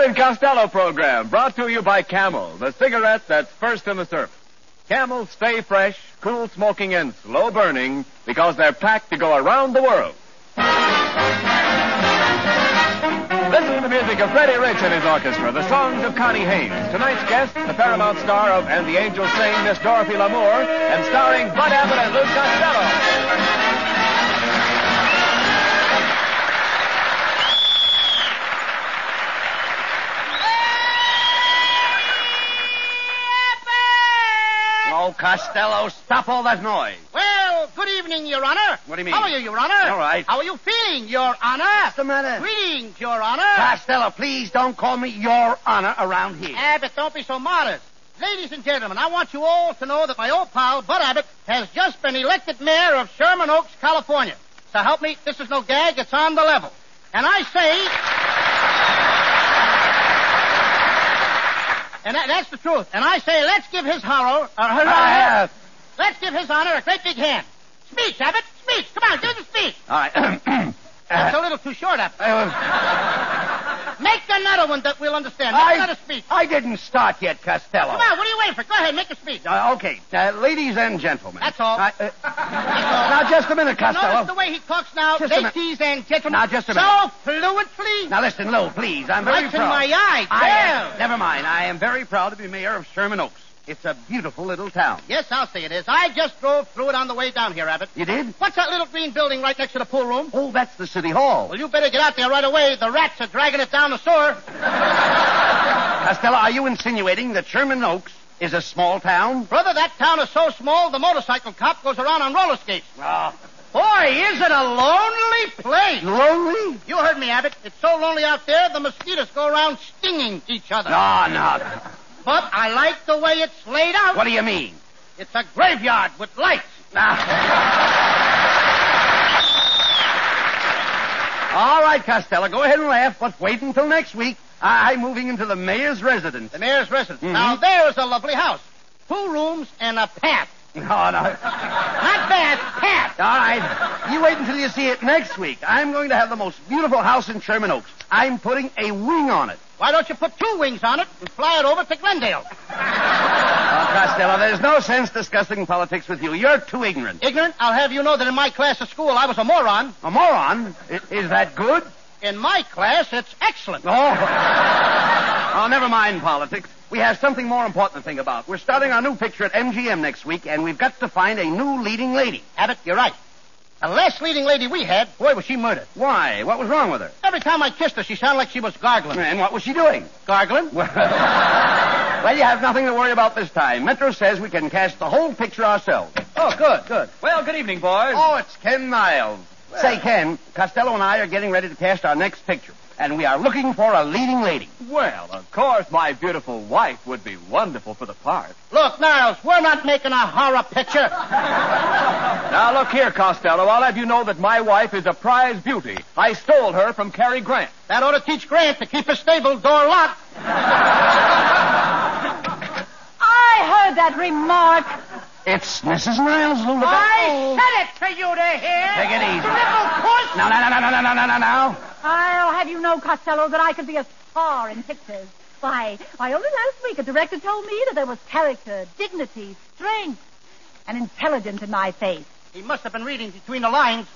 Abbott and Costello program brought to you by Camel, the cigarette that's first in the service. Camel stay fresh, cool smoking, and slow burning because they're packed to go around the world. Listen to the music of Freddie Rich and his orchestra, the songs of Connie Haynes. Tonight's guest, the Paramount star of And the Angels Sing, Miss Dorothy Lamour, and starring Bud Abbott and Lou Costello. Oh, Costello, stop all that noise. Well, good evening, Your Honor. What do you mean? How are you, Your Honor? All right. How are you feeling, Your Honor? What's the matter? Greetings, Your Honor. Costello, please don't call me Your Honor around here. Abbott, don't be so modest. Ladies and gentlemen, I want you all to know that my old pal, Bud Abbott, has just been elected mayor of Sherman Oaks, California. So help me, this is no gag, it's on the level. And I say... And that's the truth. And I say, let's give his honor a great big hand. Speech, Abbott, speech. Come on, give the speech. All right. That's a little too short, Abbott. Make another one that we'll understand. Make another speech. I didn't start yet, Costello. Come on, what are you waiting for? Go ahead, make a speech. Okay. Ladies and gentlemen. That's all. That's all. Now, just a minute, Costello. Notice the way he talks now. Ladies and gentlemen. Now, just a minute. So fluently. Now, listen, Lou, please. I'm very Right proud. in my eye. Never mind. I am very proud to be mayor of Sherman Oaks. It's a beautiful little town. Yes, I'll say it is. I just drove through it on the way down here, Abbott. You did? What's that little green building right next to the pool room? Oh, that's the city hall. Well, you better get out there right away. The rats are dragging it down the sewer. Costello, are you insinuating that Sherman Oaks is a small town? Brother, that town is so small, the motorcycle cop goes around on roller skates. Oh. Boy, is it a lonely place. Lonely? You heard me, Abbott. It's so lonely out there, the mosquitoes go around stinging each other. No. But I like the way it's laid out. What do you mean? It's a graveyard with lights. All right, Costello, go ahead and laugh, but wait until next week. I'm moving into the mayor's residence. The mayor's residence. Mm-hmm. Now, there's a lovely house. 2 rooms and a path. No. Not bath, path. All right. You wait until you see it next week. I'm going to have the most beautiful house in Sherman Oaks. I'm putting a wing on it. Why don't you put 2 wings on it and fly it over to Glendale? Oh, Costello, there's no sense discussing politics with you. You're too ignorant. Ignorant? I'll have you know that in my class at school I was a moron. A moron? Is that good? In my class, it's excellent. Oh, never mind politics. We have something more important to think about. We're starting our new picture at MGM next week, and we've got to find a new leading lady. Abbott, you're right. The last leading lady we had, boy, was she murdered. Why? What was wrong with her? Every time I kissed her, she sounded like she was gargling. And what was she doing? Gargling? Well, you have nothing to worry about this time. Metro says we can cast the whole picture ourselves. Oh, good. Well, good evening, boys. Oh, it's Ken Niles. Say, Ken, Costello and I are getting ready to cast our next picture, and we are looking for a leading lady. Well, of course, my beautiful wife would be wonderful for the part. Look, Niles, we're not making a horror picture. Now, look here, Costello. I'll have you know that my wife is a prize beauty. I stole her from Cary Grant. That ought to teach Grant to keep his stable door locked. I heard that remark. It's Mrs. Niles, Lou. I said it to you to hear. Take it easy. Little puss. No. I'll have you know, Costello, that I could be a star in pictures. Why, only last week a director told me that there was character, dignity, strength, and intelligence in my face. He must have been reading between the lines.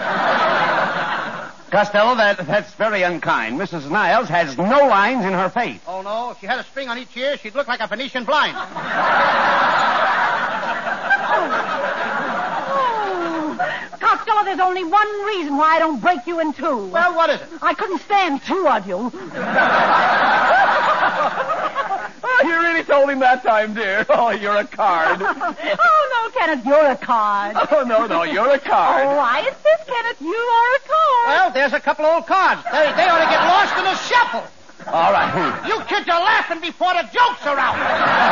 Costello, that's very unkind. Mrs. Niles has no lines in her face. Oh, no. If she had a string on each ear, she'd look like a Venetian blind. Costello, there's only one reason why I don't break you in 2. Well, what is it? I couldn't stand 2 of you. You really told him that time, dear. Oh, you're a card. Oh, no, Kenneth, you're a card. Oh, no, you're a card. Oh, I insist, Kenneth, you are a card. Well, there's a couple old cards. They ought to get lost in the shuffle. All right. You kids are laughing before the jokes are out.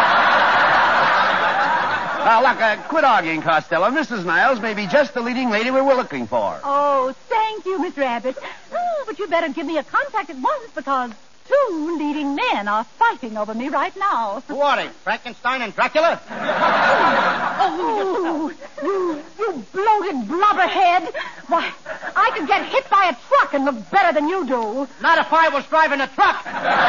Now, look, quit arguing, Costello. Mrs. Niles may be just the leading lady we were looking for. Oh, thank you, Mr. Abbott. Oh, but you better give me a contact at once because 2 leading men are fighting over me right now. Who are they? Frankenstein and Dracula? Oh, you bloated blubberhead. Why, I I could get hit by a truck and look better than you do. Not if I was driving a truck.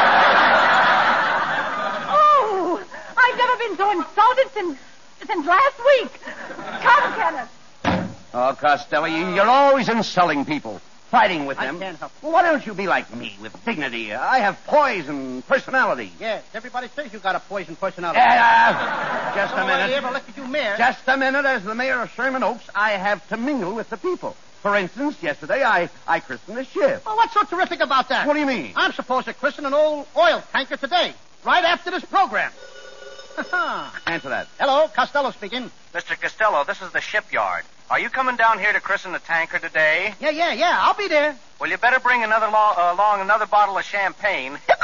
Oh, I've never been so insulted since last week. Come, Kenneth. Oh, Costello, you're always insulting people, fighting with them. I can't help it. Well, why don't you be like me, with dignity? I have poise and personality. Yes, everybody says you got a poison personality. Just a Nobody minute. ever elected you mayor. Just a minute. As the mayor of Sherman Oaks, I have to mingle with the people. For instance, yesterday I christened a ship. Oh, what's so terrific about that? What do you mean? I'm supposed to christen an old oil tanker today, right after this program. Answer that. Hello, Costello speaking. Mr. Costello, this is the shipyard. Are you coming down here to christen the tanker today? Yeah. I'll be there. Well, you better bring along another bottle of champagne. Looks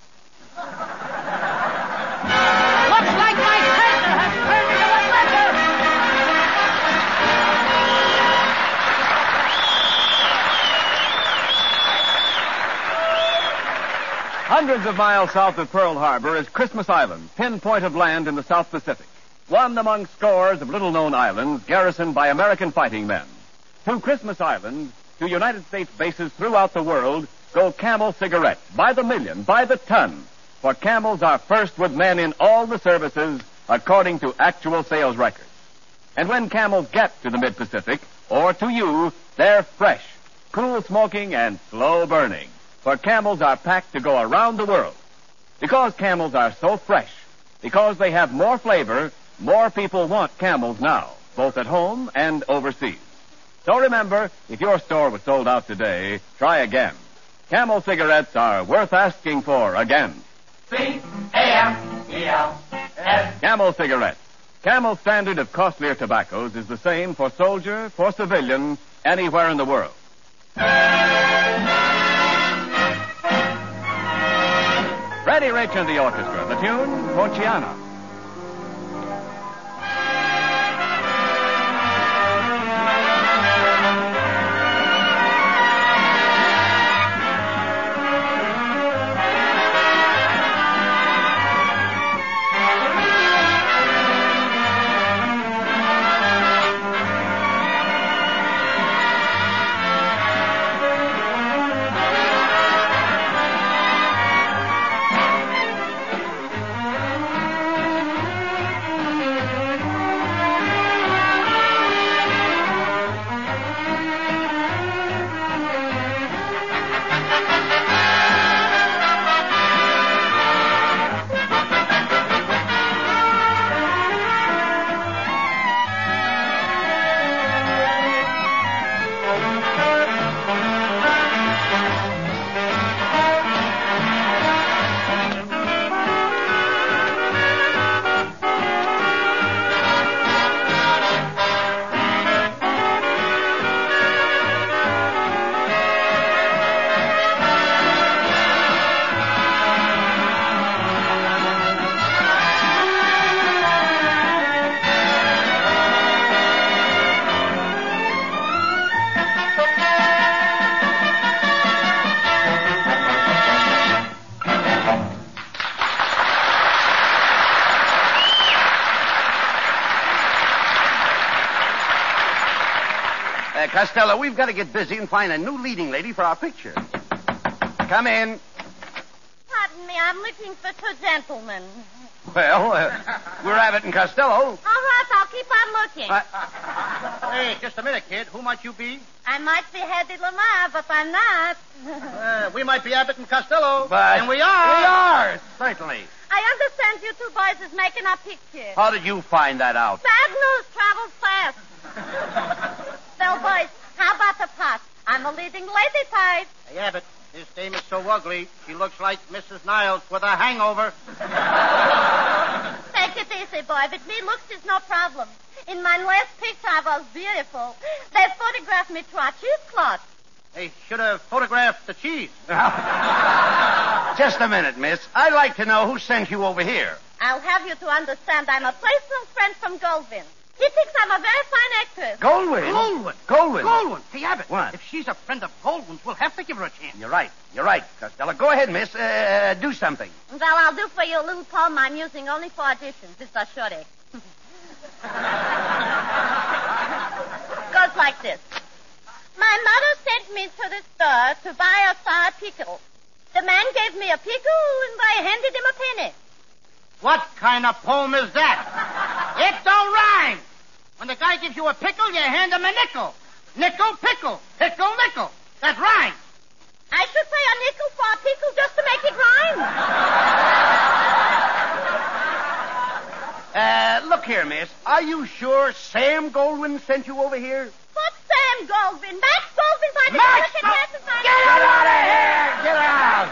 like my tanker has turned into a letter. Hundreds of miles south of Pearl Harbor is Christmas Island, pinpoint of land in the South Pacific. One among scores of little-known islands garrisoned by American fighting men. To Christmas Island, to United States bases throughout the world, go Camel cigarettes, by the million, by the ton. For Camels are first with men in all the services, according to actual sales records. And when Camels get to the Mid-Pacific, or to you, they're fresh, cool smoking, and slow burning. For Camels are packed to go around the world. Because Camels are so fresh, because they have more flavor, more people want Camels now, both at home and overseas. So remember, if your store was sold out today, try again. Camel cigarettes are worth asking for again. C-A-M-E-L-S. Camel cigarettes. Camel's standard of costlier tobaccos is the same for soldier, for civilian, anywhere in the world. Freddie Rich and the orchestra. The tune, Ponciana. Costello, we've got to get busy and find a new leading lady for our picture. Come in. Pardon me, I'm looking for two gentlemen. Well, we're Abbott and Costello. All right, I'll keep on looking. Hey, just a minute, kid. Who might you be? I might be Hedy Lamar, but I'm not. We might be Abbott and Costello. But and we are. We are, certainly. I understand you two boys is making a picture. How did you find that out? Bad news travels fast. Well, boys, how about the pot? I'm a leading lady type. Hey, Abbott, this dame is so ugly, she looks like Mrs. Niles with a hangover. Take it easy, boy. With me, looks is no problem. In my last picture, I was beautiful. They photographed me through a cheesecloth. They should have photographed the cheese. Just a minute, miss. I'd like to know who sent you over here. I'll have you to understand I'm a personal friend from Goldwyn. He thinks I'm a very fine actress. Goldwyn? Goldwyn. Hey, Abbott. What? If she's a friend of Goldwyn's, we'll have to give her a chance. You're right, Costello. Go ahead, miss. Do something. Well, I'll do for you a little poem I'm using only for auditions. It's a shorty. Goes like this. My mother sent me to the store to buy a sour pickle. The man gave me a pickle, and I handed him a penny. What kind of poem is that? It don't rhyme. When the guy gives you a pickle, you hand him a nickel. Nickel, pickle. Pickle, nickel. That rhymes. I should pay a nickel for a pickle just to make it rhyme. Look here, miss. Are you sure Sam Goldwyn sent you over here? What's Sam Goldwyn? Max Goldwyn by the Max Goldwyn. Get out of here! Get out!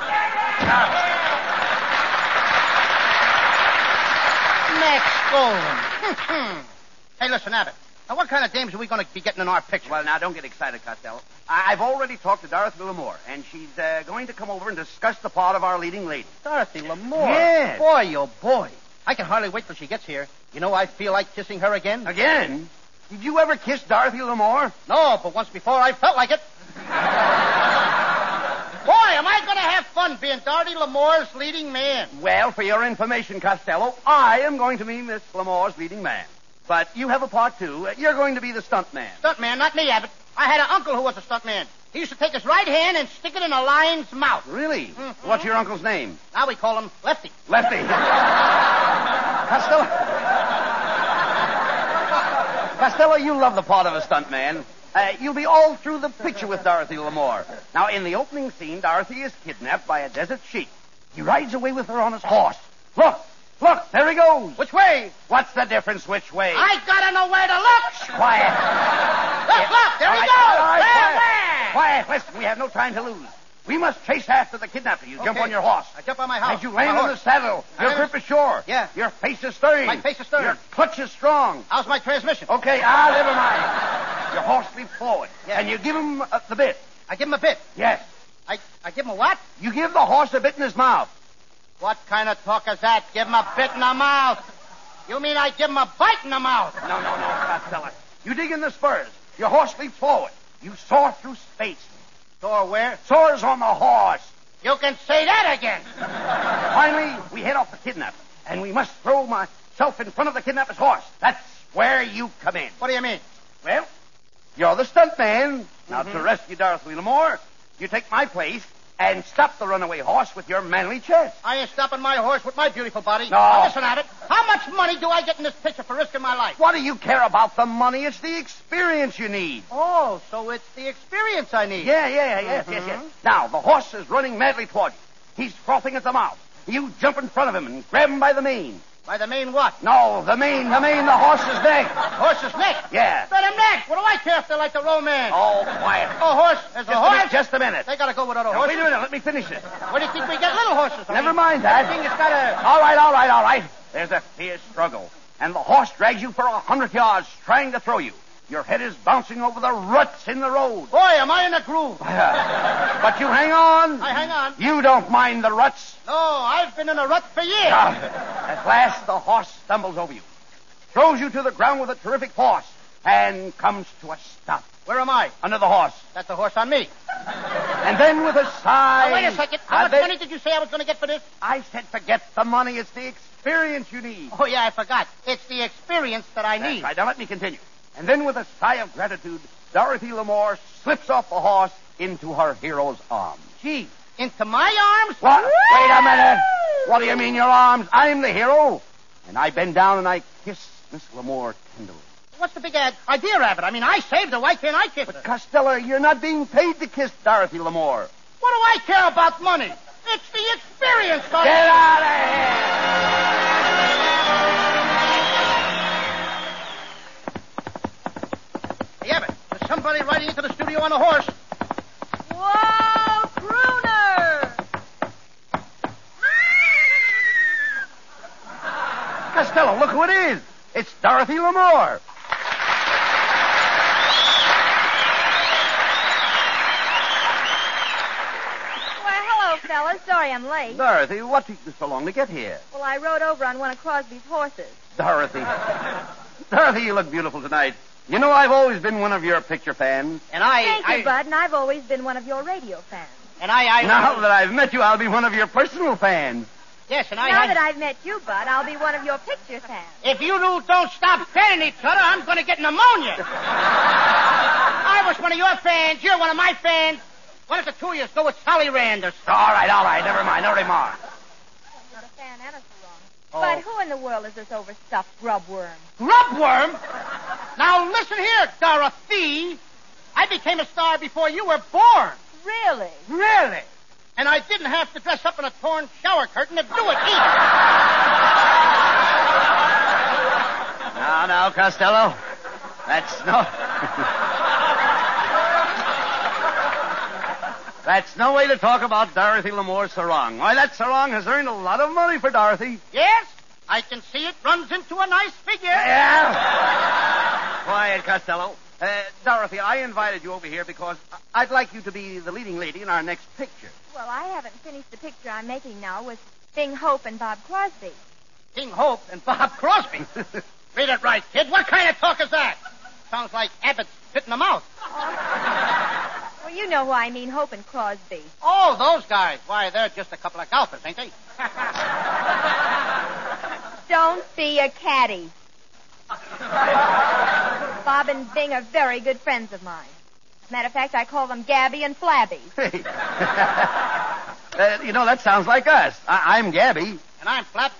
Max Goldwyn. Hey, listen, Abbott. Now, what kind of dames are we going to be getting in our picture? Well, now, don't get excited, Costello. I've already talked to Dorothy Lamour, and she's going to come over and discuss the part of our leading lady. Dorothy Lamour? Yes. Boy, oh, boy. I can hardly wait till she gets here. You know, I feel like kissing her again. Again? Did you ever kiss Dorothy Lamour? No, but once before I felt like it. Boy, am I going to have fun being Dorothy Lamour's leading man. Well, for your information, Costello, I am going to be Miss Lamour's leading man. But you have a part, too. You're going to be the stunt man. Stunt man, not me, Abbott. I had an uncle who was a stunt man. He used to take his right hand and stick it in a lion's mouth. Really? Mm-hmm. What's your uncle's name? Now we call him Lefty. Lefty. Costello, you love the part of a stunt man. You'll be all through the picture with Dorothy Lamour. Now, in the opening scene, Dorothy is kidnapped by a desert sheik. He rides away with her on his horse. Look, there he goes. Which way? What's the difference which way? I gotta know where to look. Quiet. Look, there he goes. All right, There. quiet. Listen, we have no time to lose. We must chase after the kidnapper. You jump Okay. on your horse. I jump on my house. As you land My in the horse. saddle, your I'm- grip is sure. Yeah. Your face is stern. My face is stern. Your clutch is strong. How's my transmission? Okay, never mind. Your horse leaps forward. Yeah. And you give him the bit. I give him a bit. Yes. I give him a what? You give the horse a bit in his mouth. What kind of talk is that? Give him a bit in the mouth. You mean I give him a bite in the mouth? No, Costello. You dig in the spurs. Your horse leaps forward. You soar through space. Soar where? Soars on the horse. You can say that again. Finally, we head off the kidnapper. And we must throw myself in front of the kidnapper's horse. That's where you come in. What do you mean? Well, you're the stunt man. Now, to rescue Dorothy Lamour, you take my place and stop the runaway horse with your manly chest. I ain't stopping my horse with my beautiful body. No. Now listen, Abbott. How much money do I get in this picture for risking my life? What do you care about the money? It's the experience you need. Oh, so it's the experience I need. Yes. Now, the horse is running madly toward you. He's frothing at the mouth. You jump in front of him and grab him by the mane. By the mane what? No, the mane, the horse's neck. Horse's neck? Yeah. Let him neck. What do I care if they're like the romance? Oh, quiet. Oh, horse. There's a horse. Just a minute. They gotta go with other Now, horses. wait a minute. Let me finish this. Where do you think we get little horses? Never mind that. I think it's gotta... All right. There's a fierce struggle. And the horse drags you for 100 yards, trying to throw you. Your head is bouncing over the ruts in the road. Boy, am I in a groove. But you hang on. I hang on. You don't mind the ruts. No, I've been in a rut for years. At last, the horse stumbles over you, throws you to the ground with a terrific force, and comes to a stop. Where am I? Under the horse. That's the horse on me. And then with a sigh... Now, wait a second. How much money did you say I was going to get for this? I said forget the money. It's the experience you need. Oh, yeah, I forgot. It's the experience that I That's need. right. Now let me continue. And then with a sigh of gratitude, Dorothy Lamour slips off the horse into her hero's arms. Gee, into my arms? What? Wait a minute. What do you mean your arms? I'm the hero. And I bend down and I kiss Miss Lamour tenderly. What's the big idea, Rabbit? I mean, I saved her. Why can't I kiss her? Costello, you're not being paid to kiss Dorothy Lamour. What do I care about money? It's the experience, Tony. Get out of here! Hey, Abbott, there's somebody riding into the studio on a horse. Whoa, crooner! Costello, look who it is. It's Dorothy Lamour. Well, hello, fellas. Sorry I'm late. Dorothy, what took you so long to get here? Well, I rode over on one of Crosby's horses. Dorothy. Dorothy, you look beautiful tonight. You know, I've always been one of your picture fans. And I... Thank you, Bud, and I've always been one of your radio fans. And I... Now that I've met you, I'll be one of your personal fans. Yes, and I Now that I've met you, Bud, I'll be one of your picture fans. If you two don't stop fanning each other, I'm going to get pneumonia. I was one of your fans. You're one of my fans. Why don't the two of you go with Sally Rand or something? All right. Never mind. No remark. Not a fan and a sarong. Oh. But who in the world is this overstuffed grubworm? Grubworm? Now, listen here, Dorothy. I became a star before you were born. Really? Really? And I didn't have to dress up in a torn shower curtain to do it either. Now, Costello. That's no... That's no way to talk about Dorothy Lamour's sarong. Why, that sarong has earned a lot of money for Dorothy. Yes, I can see it runs into a nice figure. Yeah. Quiet, Costello. Dorothy, I invited you over here because I'd like you to be the leading lady in our next picture. Well, I haven't finished the picture I'm making now with Bing Hope and Bob Crosby. King Hope and Bob Crosby. Read it right, kid. What kind of talk is that? Sounds like Abbott spit in the mouth. Well, you know who I mean, Hope and Crosby. Oh, those guys. Why, they're just a couple of golfers, ain't they? Don't be a caddy. Bob and Bing are very good friends of mine. Matter of fact, I call them Gabby and Flabby. Hey. That sounds like us. I'm Gabby. And I'm Flap.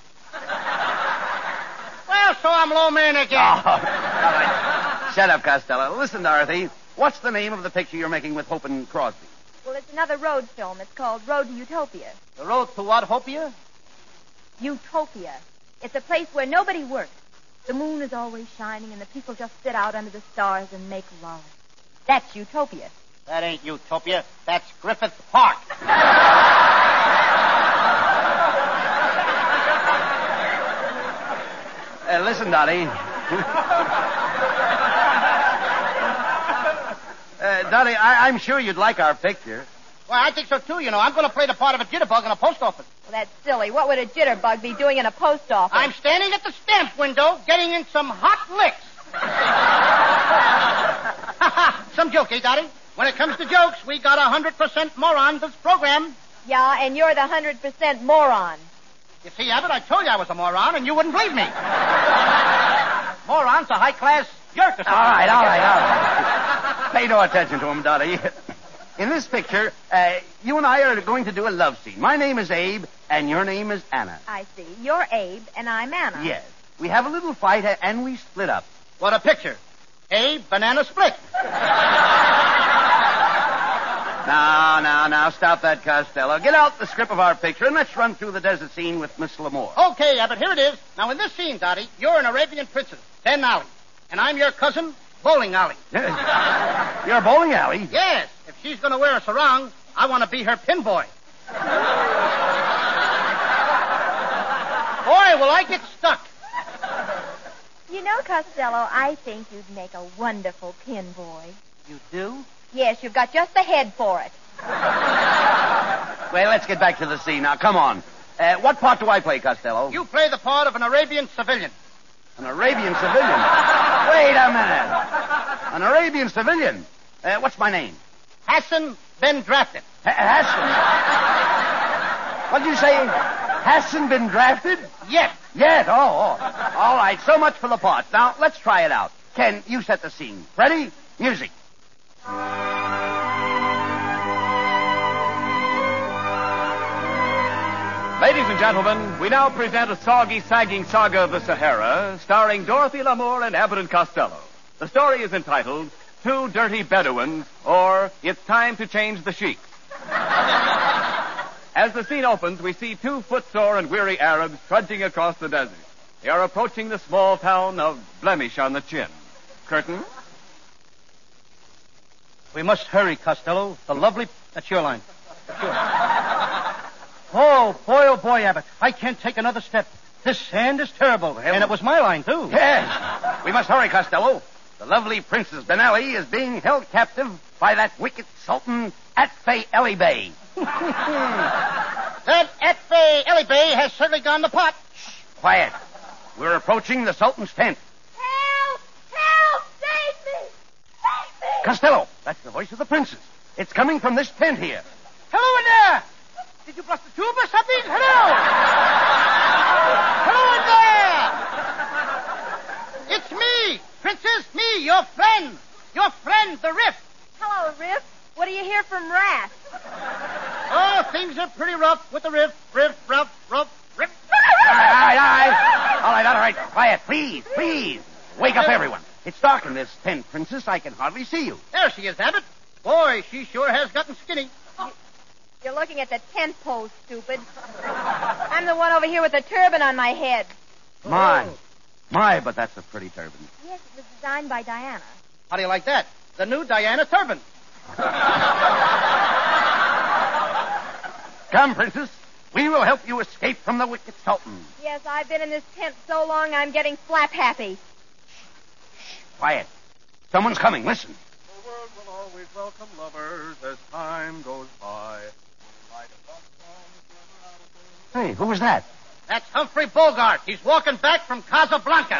Well, so I'm low man again. Oh, all right. Shut up, Costello. Listen, Dorothy. What's the name of the picture you're making with Hope and Crosby? Well, it's another road film. It's called Road to Utopia. The road to what, Hopia? Utopia. It's a place where nobody works. The moon is always shining, and the people just sit out under the stars and make love. That's Utopia. That ain't Utopia. That's Griffith Park. Listen, Dottie. Dottie, I'm sure you'd like our picture. Well, I think so, too. I'm going to play the part of a jitterbug in a post office. Well, that's silly. What would a jitterbug be doing in a post office? I'm standing at the stamp window getting in some hot licks. Some joke, eh, Dottie? When it comes to jokes, we got 100% morons this program. Yeah, and you're the 100% moron. You see, Abbott, I told you I was a moron, and you wouldn't believe me. Moron's a high-class jerk or something. All right. Pay no attention to him, Dottie. In this picture, you and I are going to do a love scene. My name is Abe, and your name is Anna. I see. You're Abe, and I'm Anna. Yes. We have a little fight, and we split up. What a picture. Abe, banana split. Now, stop that, Costello. Get out the script of our picture, and let's run through the desert scene with Miss Lamour. Okay, Abbott, here it is. Now, in this scene, Dottie, you're an Arabian princess, Ben Ali, and I'm your cousin, Bowling Alley. You're a bowling alley? Yes. If she's going to wear a sarong, I want to be her pin boy. Boy, will I get stuck. You know, Costello, I think you'd make a wonderful pin boy. You do? Yes, you've got just the head for it. Well, let's get back to the scene now. Come on. What part do I play, Costello? You play the part of an Arabian civilian. An Arabian civilian? Wait a minute. An Arabian civilian? What's my name? Hassan been drafted. Hassan? What'd you say? Hassan been drafted? Yes. Yes, oh. All right, so much for the part. Now, let's try it out. Ken, you set the scene. Ready? Music. Ladies and gentlemen, we now present a soggy, sagging saga of the Sahara, starring Dorothy Lamour and Abbott and Costello. The story is entitled Two Dirty Bedouins, or It's Time to Change the Sheiks. As the scene opens, we see two footsore and weary Arabs trudging across the desert. They are approaching the small town of Blemish on the Chin. Curtain. We must hurry, Costello. The lovely... That's your line. Oh, boy, Abbott. I can't take another step. This sand is terrible. And it was my line, too. Yes. We must hurry, Costello. The lovely Princess Ben Ali is being held captive by that wicked Sultan Atfei Ali Bey. That Atfei Ali Bey has certainly gone to pot. Shh, quiet. We're approaching the Sultan's tent. Help! Help! Save me! Save me! Costello, that's the voice of the princess. It's coming from this tent here. Hello in there! Did you bust the tube or something? Hello! Hello in there! It's me, Princess, me, your friend. Your friend, the Riff. Hello, Riff. What do you hear from Rat? Oh, things are pretty rough with the Riff. Riff. All right. Quiet, please. Wake up, everyone. It's dark in this tent, Princess. I can hardly see you. There she is, Abbott. Boy, she sure has gotten skinny. You're looking at the tent post, stupid. I'm the one over here with the turban on my head. My, but that's a pretty turban. Yes, it was designed by Diana. How do you like that? The new Diana turban. Come, Princess. We will help you escape from the wicked Sultan. Yes, I've been in this tent so long I'm getting flap happy. Quiet. Someone's coming. Listen. The world will always welcome lovers as time goes by. Hey, who was that? That's Humphrey Bogart. He's walking back from Casablanca.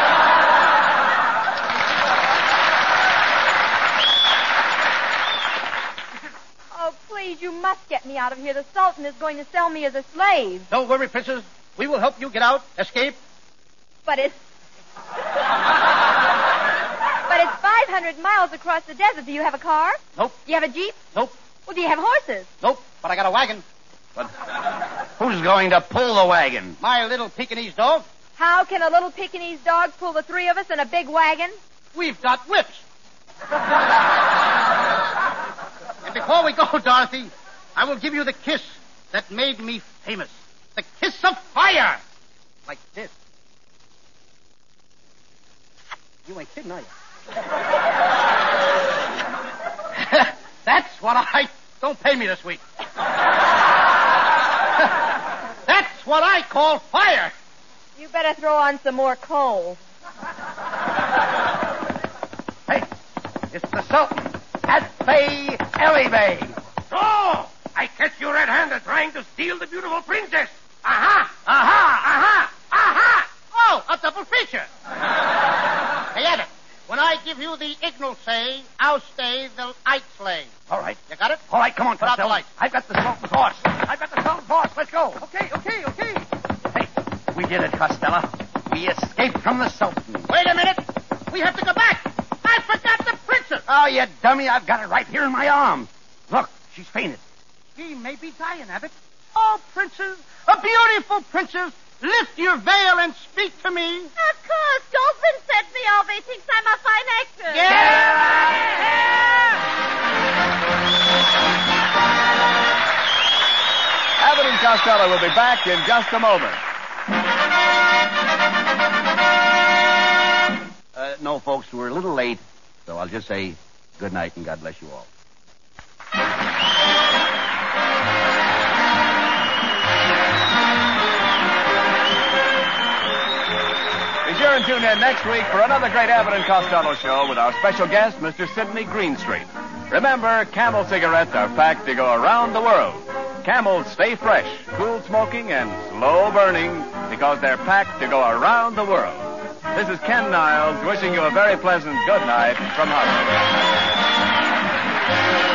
Oh, please, you must get me out of here. The Sultan is going to sell me as a slave. Don't worry, Princess. We will help you get out, escape. But it's 500 miles across the desert. Do you have a car? Nope. Do you have a Jeep? Nope. Well, do you have horses? Nope. But I got a wagon. But who's going to pull the wagon? My little Pekingese dog. How can a little Pekingese dog pull the three of us in a big wagon? We've got whips. And before we go, Dorothy, I will give you the kiss that made me famous. The kiss of fire. Like this. You ain't kidding, are you? That's what I... Don't pay me this week. That's what I call fire. You better throw on some more coal. Hey, it's the Sultan. At Bay, Ellie Bay. Oh! I catch you red-handed trying to steal the beautiful princess. Aha! Oh, a double feature. Hey, Abbott, when I give you the Ignal say, I'll stay the Ike slay. All right. You got it? All right, come on, Put out the Costello. lights. I've got the Sultan's horse. Let's go. Okay. Hey, we did it, Costello. We escaped from the Sultan. Wait a minute. We have to go back. I forgot the princess. Oh, you dummy. I've got it right here in my arm. Look, she's fainted. She may be dying, Abbott. Oh, princess, a beautiful princess, lift your veil and speak to me. Of course. Dolphin sent me over. He thinks I'm a fine actress. Get out of here! Abbott and Costello will be back in just a moment. No, folks, we're a little late, so I'll just say good night and God bless you all. Be sure and tune in next week for another great Abbott and Costello show with our special guest, Mr. Sidney Greenstreet. Remember, Camel cigarettes are packed to go around the world. Camels stay fresh, cool smoking, and slow burning because they're packed to go around the world. This is Ken Niles wishing you a very pleasant good night from Hollywood.